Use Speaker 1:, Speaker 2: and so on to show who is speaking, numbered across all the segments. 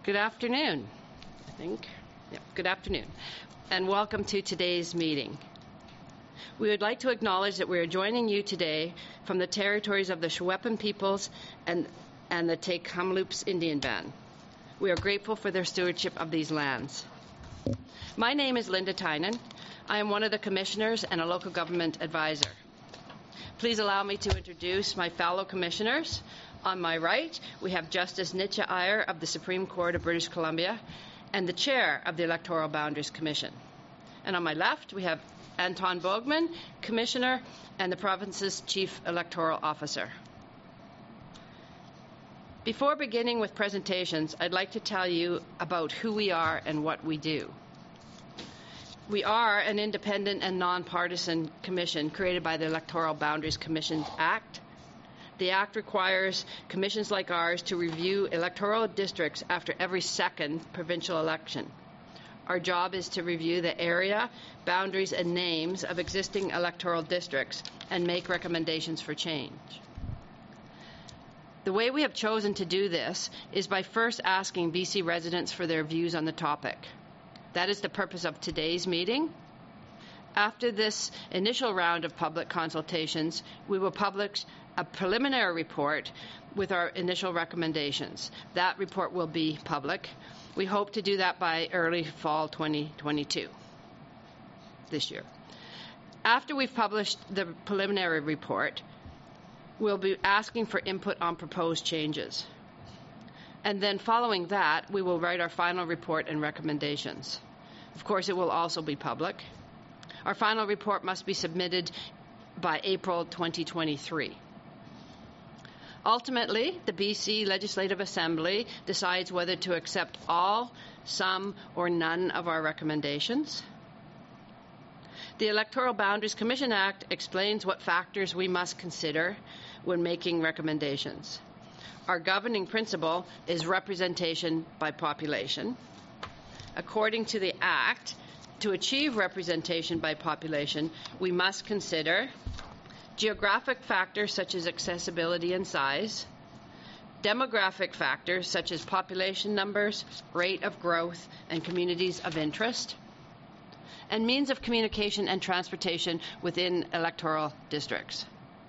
Speaker 1: Good afternoon, I think. Yep, good afternoon, and welcome to today's meeting. We would like to acknowledge that we are joining you today from the territories of the Shwepen peoples and the Tk'emlúps Indian Band. We are grateful for their stewardship of these lands. My name is Linda Tynan. I am one of the commissioners and a local government advisor. Please allow me to introduce my fellow commissioners. On my right, we have Justice Nitya Iyer of the Supreme Court of British Columbia and the chair of the Electoral Boundaries Commission. And on my left, we have Anton Bogman, Commissioner and the province's Chief Electoral Officer. Before beginning with presentations, I'd like to tell you about who we are and what we do. We are an independent and nonpartisan commission created by the Electoral Boundaries Commission Act. The Act requires commissions like ours to review electoral districts after every second provincial election. Our job is to review the area, boundaries, and names of existing electoral districts and make recommendations for change. The way we have chosen to do this is by first asking BC residents for their views on the topic. That is the purpose of today's meeting. After this initial round of public consultations, we will publish a preliminary report with our initial recommendations. That report will be public. We hope to do that by early fall 2022, this year. After we've published the preliminary report, we'll be asking for input on proposed changes. And then following that, we will write our final report and recommendations. Of course, it will also be public. Our final report must be submitted by April 2023. Ultimately, the BC Legislative Assembly decides whether to accept all, some, or none of our recommendations. The Electoral Boundaries Commission Act explains what factors we must consider when making recommendations. Our governing principle is representation by population. According to the Act, to achieve representation by population, we must consider geographic factors such as accessibility and size, demographic factors such as population numbers, rate of growth, and communities of interest, and means of communication and transportation within electoral districts.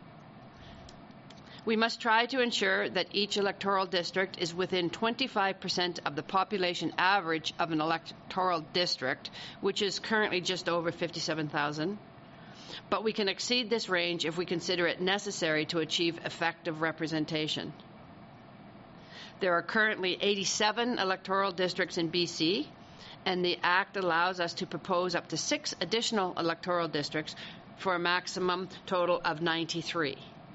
Speaker 1: We must try to ensure that each electoral district is within 25% of the population average of an electoral district, which is currently just over 57,000. But we can exceed this range if we consider it necessary to achieve effective representation. There are currently 87 electoral districts in BC, and the Act allows us to propose up to 6 additional electoral districts for a maximum total of 93.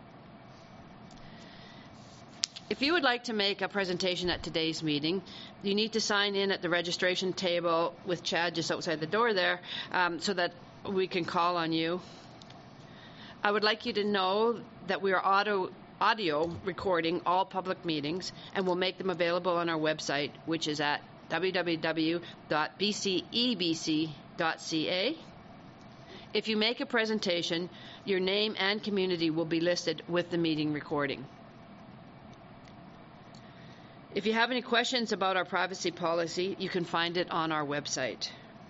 Speaker 1: If you would like to make a presentation at today's meeting, you need to sign in at the registration table with Chad just outside the door there so that we can call on you. I would like you to know that we are audio recording all public meetings and will make them available on our website, which is at www.bcebc.ca. If you make a presentation, your name and community will be listed with the meeting recording. If you have any questions about our privacy policy, you can find it on our website.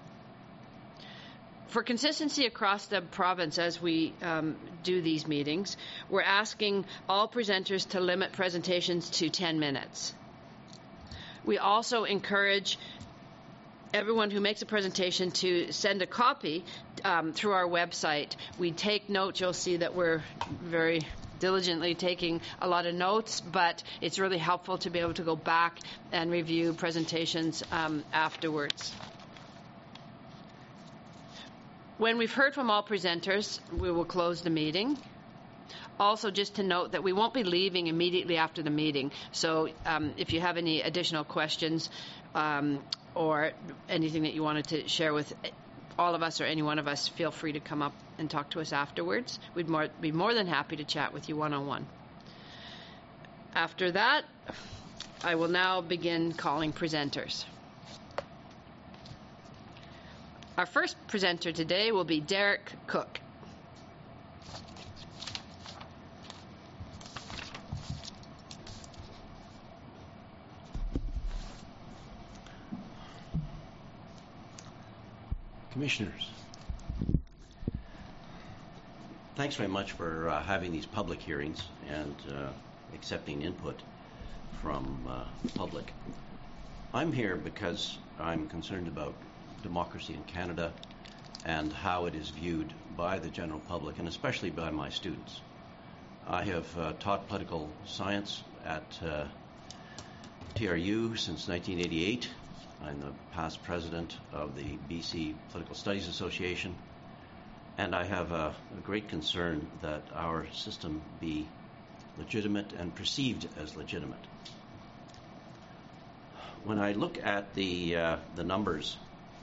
Speaker 1: For consistency across the province as we do these meetings, we're asking all presenters to limit presentations to 10 minutes. We also encourage everyone who makes a presentation to send a copy through our website. We take notes. You'll see that we're very diligently taking a lot of notes, but it's really helpful to be able to go back and review presentations afterwards. When we've heard from all presenters, we will close the meeting. Also, just to note that we won't be leaving immediately after the meeting, so if you have any additional questions or anything that you wanted to share with all of us or any one of us, feel free to come up and talk to us afterwards. We'd be more than happy to chat with you one-on-one. After that, I will now begin calling presenters. Our first presenter today will be Derek Cook.
Speaker 2: Commissioners.
Speaker 3: Thanks very much for having these public hearings and accepting input from the public. I'm here because I'm concerned about democracy in Canada and how it is viewed by the general public and especially by my students. I have taught political science at TRU since 1988. I'm the past president of the BC Political Studies Association, and I have a great concern that our system be legitimate and perceived as legitimate. When I look at the numbers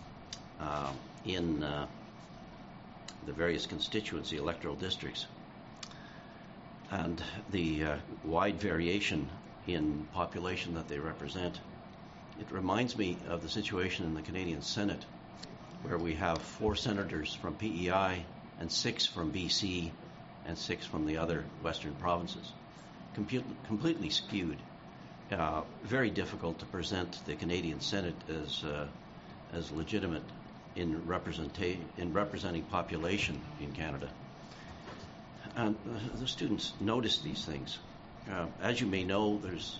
Speaker 3: in the various constituency electoral districts and the wide variation in population that they represent, it reminds me of the situation in the Canadian Senate, where we have 4 senators from PEI and 6 from BC and 6 from the other western provinces. Completely skewed. Very difficult to present the Canadian Senate as legitimate in representing population in Canada. And the students notice these things. As you may know, there's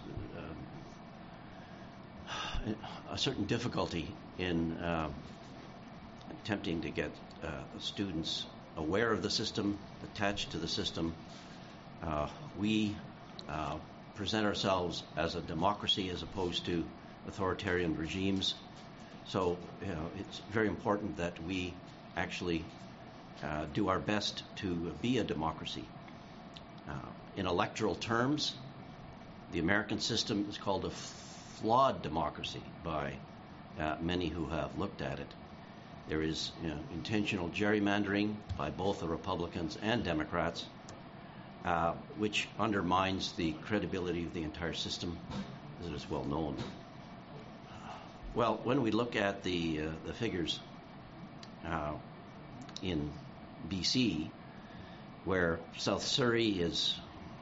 Speaker 3: a certain difficulty in attempting to get students aware of the system, attached to the system. We present ourselves as a democracy as opposed to authoritarian regimes. So it's very important that we actually do our best to be a democracy. In electoral terms, the American system is called a flawed democracy by many who have looked at it. There is intentional gerrymandering by both the Republicans and Democrats, which undermines the credibility of the entire system, as it is well known. Well, when we look at the figures in BC, where South Surrey is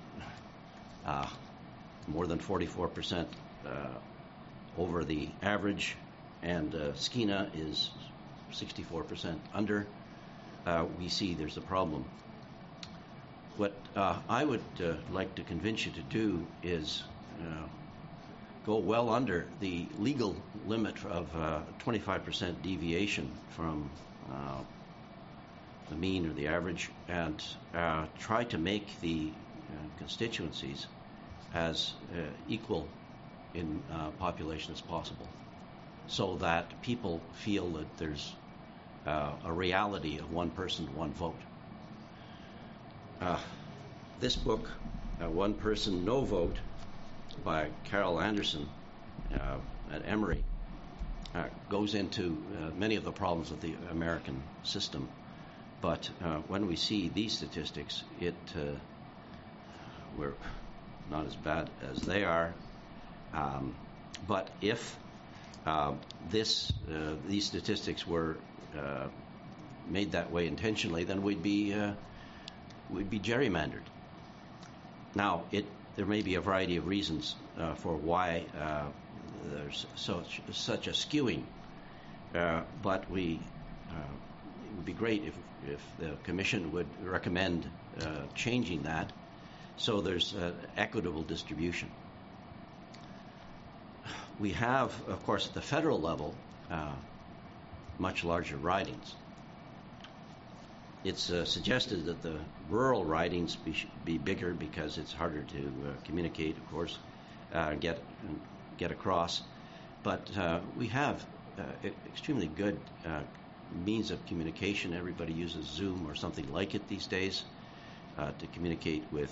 Speaker 3: more than 44% over the average, and Skeena is 64% under, we see there's a problem. What I would like to convince you to do is go well under the legal limit of 25% deviation from the mean or the average, and try to make the constituencies as equal in population as possible, so that people feel that there's a reality of one person, one vote. This book, One Person, No Vote, by Carol Anderson at Emory, goes into many of the problems of the American system. But when we see these statistics, we're not as bad as they are. But if these statistics were made that way intentionally, then we'd be gerrymandered. Now, there may be a variety of reasons for why there's such a skewing, but it would be great if the Commission would recommend changing that so there's equitable distribution. We have, of course, at the federal level, much larger ridings. It's suggested that the rural ridings be bigger because it's harder to communicate, of course, get across. But we have extremely good means of communication. Everybody uses Zoom or something like it these days to communicate with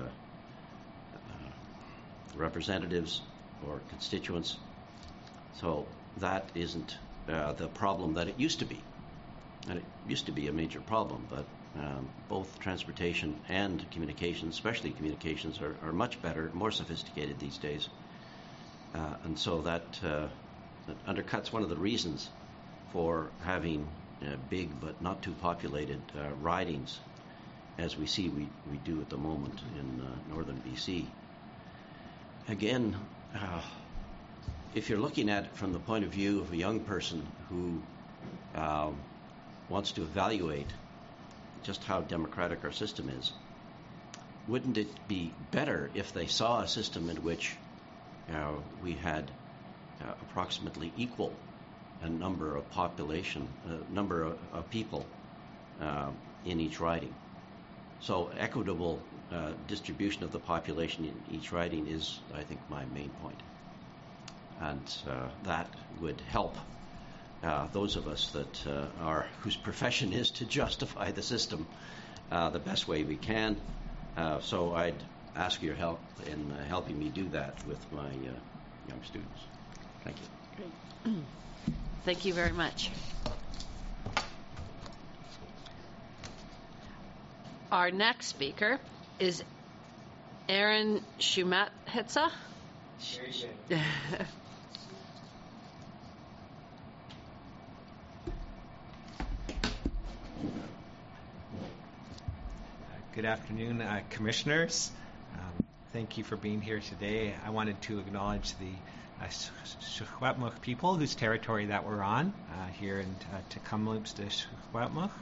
Speaker 3: representatives or constituents. So that isn't the problem that it used to be. And it used to be a major problem, but both transportation and communications, especially communications, are much better, more sophisticated these days. And so that undercuts one of the reasons for having big but not too populated ridings, as we see we do at the moment in northern BC. Again, if you're looking at it from the point of view of a young person who wants to evaluate just how democratic our system is, wouldn't it be better if they saw a system in which we had approximately equal a number of people in each riding? So equitable distribution of the population in each riding is, I think, my main point. And that would help those of us that whose profession is to justify the system the best way we can. So I'd ask your help in helping me do that with my young students. Thank you.
Speaker 1: Great. Thank you very much. Our next speaker is Aaron Shumathetsa.
Speaker 2: Very good. Good afternoon, commissioners. Thank you for being here today. I wanted to acknowledge the Secwepemc people whose territory that we're on here in Tecumloops to Secwepemc.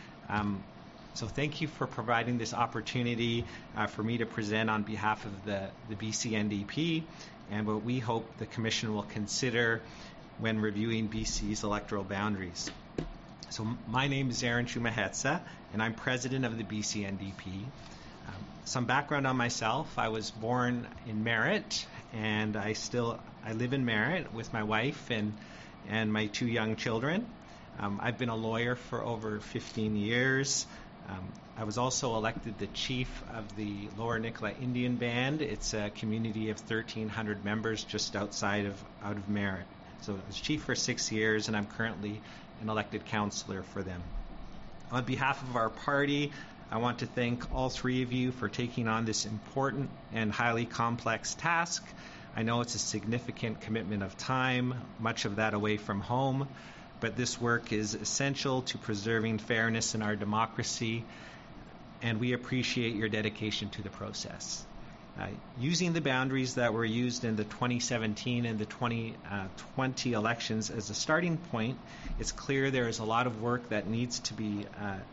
Speaker 2: So thank you for providing this opportunity for me to present on behalf of the BC NDP and what we hope the Commission will consider when reviewing BC's electoral boundaries. So my name is Aaron Shumathetsa, and I'm president of the BC NDP. Some background on myself: I was born in Merritt, and I live in Merritt with my wife and my two young children. I've been a lawyer for over 15 years. I was also elected the chief of the Lower Nicola Indian Band. It's a community of 1,300 members just outside of Merritt. So I was chief for 6 years, and I'm currently an elected councillor for them. On behalf of our party, I want to thank all three of you for taking on this important and highly complex task. I know it's a significant commitment of time, much of that away from home, but this work is essential to preserving fairness in our democracy, and we appreciate your dedication to the process. Using the boundaries that were used in the 2017 and the 2020 elections as a starting point, it's clear there is a lot of work that needs to be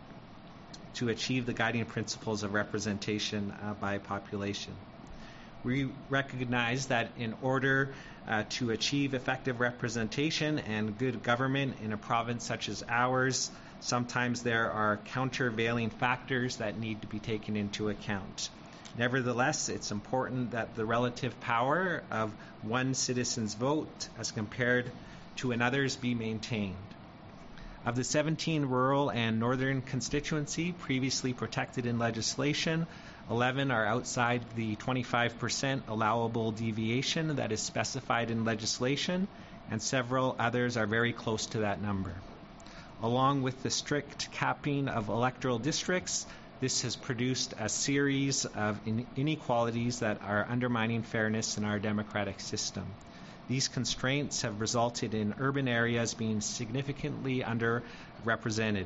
Speaker 2: to achieve the guiding principles of representation by population. We recognize that in order to achieve effective representation and good government in a province such as ours, sometimes there are countervailing factors that need to be taken into account. Nevertheless, it's important that the relative power of one citizen's vote as compared to another's be maintained. Of the 17 rural and northern constituency previously protected in legislation, 11 are outside the 25% allowable deviation that is specified in legislation, and several others are very close to that number. Along with the strict capping of electoral districts, this has produced a series of inequalities that are undermining fairness in our democratic system. These constraints have resulted in urban areas being significantly underrepresented.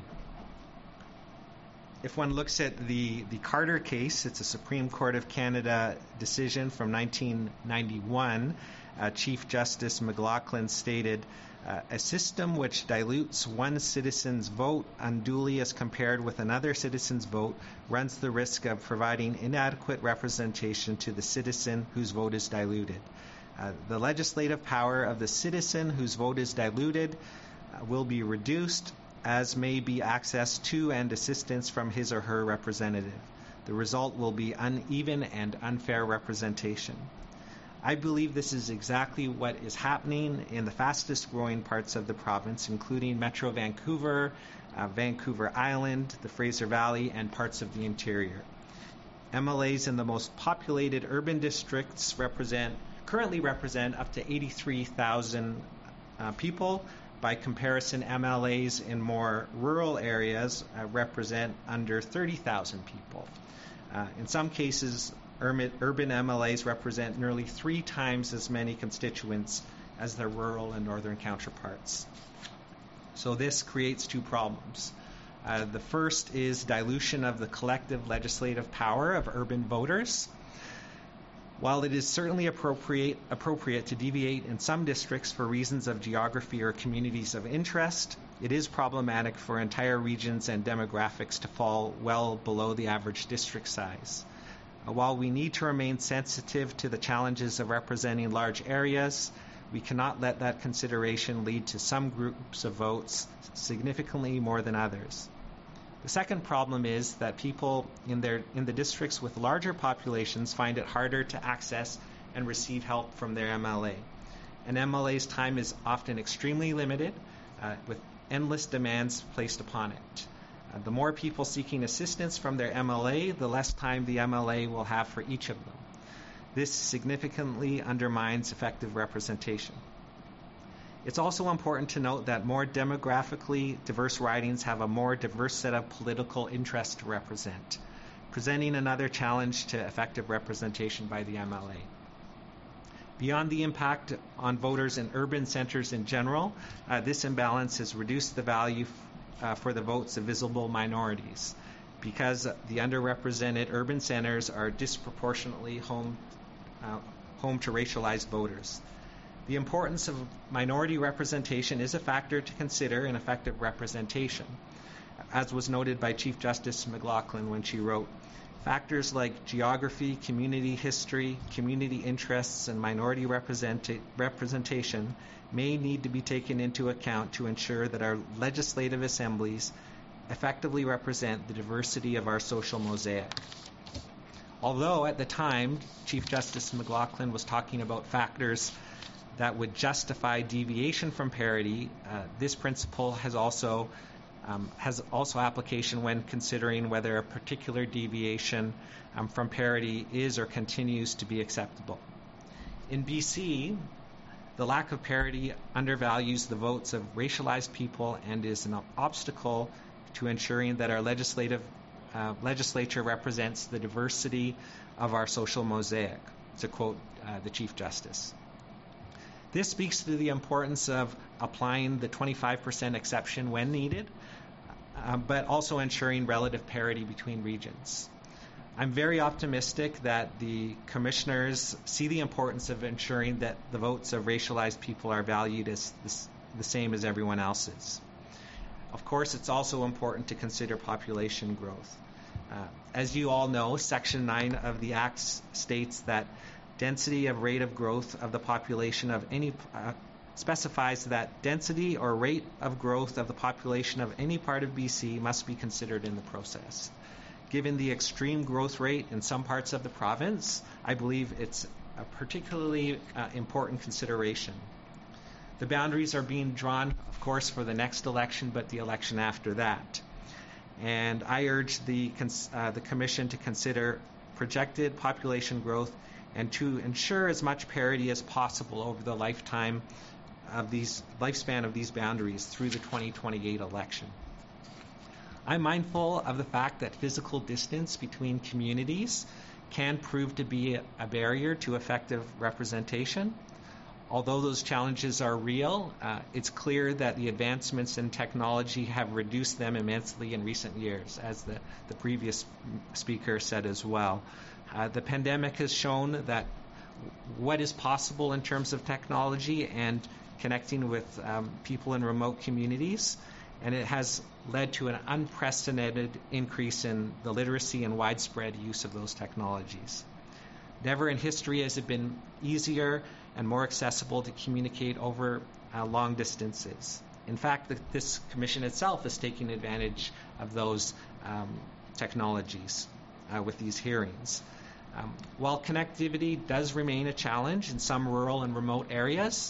Speaker 2: If one looks at the Carter case, it's a Supreme Court of Canada decision from 1991. Chief Justice McLaughlin stated, a system which dilutes one citizen's vote unduly as compared with another citizen's vote runs the risk of providing inadequate representation to the citizen whose vote is diluted. The legislative power of the citizen whose vote is diluted will be reduced, as may be access to and assistance from his or her representative. The result will be uneven and unfair representation. I believe this is exactly what is happening in the fastest growing parts of the province, including Metro Vancouver, Vancouver Island, the Fraser Valley, and parts of the interior. MLAs in the most populated urban districts currently represent up to 83,000 people. By comparison, MLAs in more rural areas represent under 30,000 people. In some cases, urban MLAs represent nearly 3 times as many constituents as their rural and northern counterparts. So this creates 2 problems. The first is dilution of the collective legislative power of urban voters. While it is certainly appropriate to deviate in some districts for reasons of geography or communities of interest, it is problematic for entire regions and demographics to fall well below the average district size. While we need to remain sensitive to the challenges of representing large areas, we cannot let that consideration lead to some groups of votes significantly more than others. The second problem is that people in the districts with larger populations find it harder to access and receive help from their MLA. An MLA's time is often extremely limited, with endless demands placed upon it. The more people seeking assistance from their MLA, the less time the MLA will have for each of them. This significantly undermines effective representation. It's also important to note that more demographically diverse ridings have a more diverse set of political interests to represent, presenting another challenge to effective representation by the MLA. Beyond the impact on voters in urban centers in general, this imbalance has reduced the value for the votes of visible minorities, because the underrepresented urban centers are disproportionately home to racialized voters. The importance of minority representation is a factor to consider in effective representation, as was noted by Chief Justice McLachlin when she wrote, "Factors like geography, community history, community interests, and minority representation may need to be taken into account to ensure that our legislative assemblies effectively represent the diversity of our social mosaic." Although at the time, Chief Justice McLachlin was talking about factors that would justify deviation from parity, this principle has also application when considering whether a particular deviation from parity is or continues to be acceptable. In BC, the lack of parity undervalues the votes of racialized people and is an obstacle to ensuring that our legislature represents the diversity of our social mosaic, to quote the Chief Justice. This speaks to the importance of applying the 25% exception when needed, but also ensuring relative parity between regions. I'm very optimistic that the commissioners see the importance of ensuring that the votes of racialized people are valued as the same as everyone else's. Of course, it's also important to consider population growth. As you all know, Section 9 of the Act states that density of rate of growth of the population of any specifies that density or rate of growth of the population of any part of BC must be considered in the process. Given the extreme growth rate in some parts of the province, I believe it's a particularly important consideration. The boundaries are being drawn, of course, for the next election, but the election after that. And I urge the Commission to consider projected population growth and to ensure as much parity as possible over the lifespan of these boundaries through the 2028 election. I'm mindful of the fact that physical distance between communities can prove to be a barrier to effective representation. Although those challenges are real, it's clear that the advancements in technology have reduced them immensely in recent years, as the previous speaker said as well. The pandemic has shown that what is possible in terms of technology and connecting with people in remote communities, and it has led to an unprecedented increase in the literacy and widespread use of those technologies. Never in history has it been easier and more accessible to communicate over long distances. In fact, this Commission itself is taking advantage of those technologies with these hearings. While connectivity does remain a challenge in some rural and remote areas,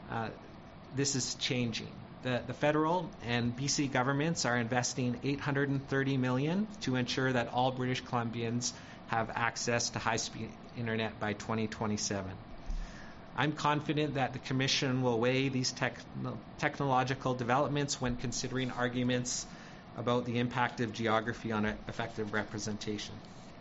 Speaker 2: this is changing. The federal and BC governments are investing $830 million to ensure that all British Columbians have access to high-speed internet by 2027. I'm confident that the Commission will weigh these technological developments when considering arguments about the impact of geography on effective representation.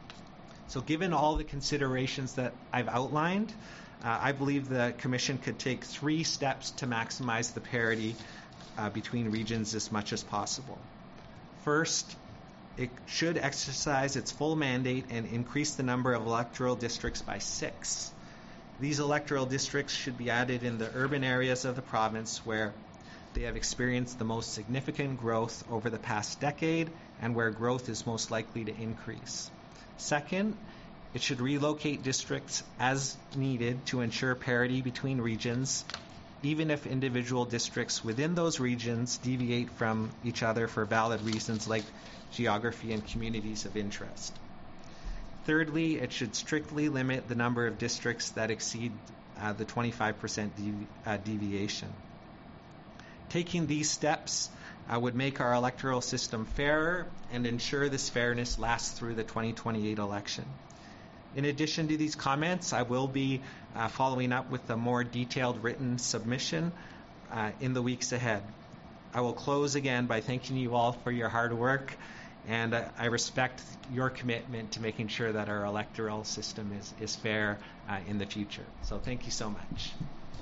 Speaker 2: So given all the considerations that I've outlined, I believe the Commission could take 3 steps to maximize the parity between regions as much as possible. First, it should exercise its full mandate and increase the number of electoral districts by 6. These electoral districts should be added in the urban areas of the province where they have experienced the most significant growth over the past decade and where growth is most likely to increase. Second, it should relocate districts as needed to ensure parity between regions, even if individual districts within those regions deviate from each other for valid reasons like geography and communities of interest. Thirdly, it should strictly limit the number of districts that exceed the 25% deviation. Taking these steps would make our electoral system fairer and ensure this fairness lasts through the 2028 election. In addition to these comments, I will be following up with a more detailed written submission in the weeks ahead. I will close again by thanking you all for your hard work, and I respect your commitment to making sure that our electoral system is fair in the future. So thank you so much.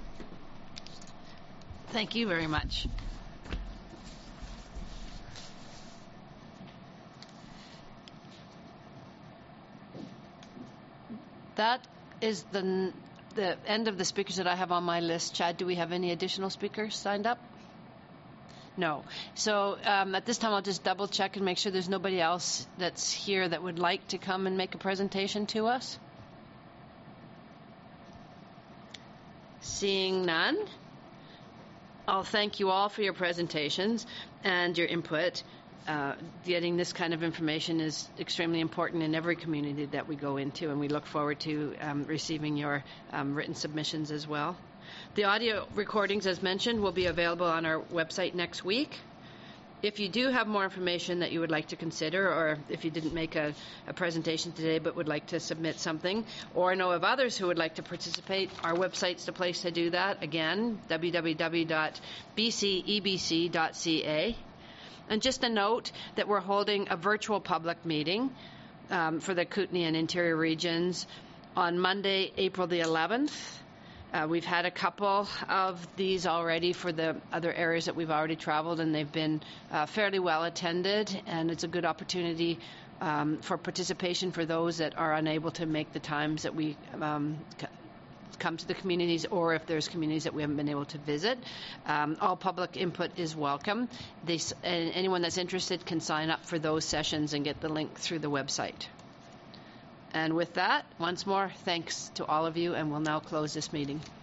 Speaker 1: Thank you very much. That is the end of the speakers that I have on my list. Chad, do we have any additional speakers signed up? No. So at this time, I'll just double check and make sure there's nobody else that's here that would like to come and make a presentation to us. Seeing none, I'll thank you all for your presentations and your input. Getting this kind of information is extremely important in every community that we go into, and we look forward to receiving your written submissions as well. The audio recordings, as mentioned, will be available on our website next week. If you do have more information that you would like to consider, or if you didn't make a presentation today but would like to submit something, or know of others who would like to participate, our website's the place to do that. Again, www.bcebc.ca. And just a note that we're holding a virtual public meeting for the Kootenay and Interior regions on Monday, April the 11th. We've had a couple of these already for the other areas that we've already traveled, and they've been fairly well attended, and it's a good opportunity for participation for those that are unable to make the times that we come to the communities, or if there's communities that we haven't been able to visit. All public input is welcome. Anyone that's interested can sign up for those sessions and get the link through the website. And with that, once more, thanks to all of you, and we'll now close this meeting.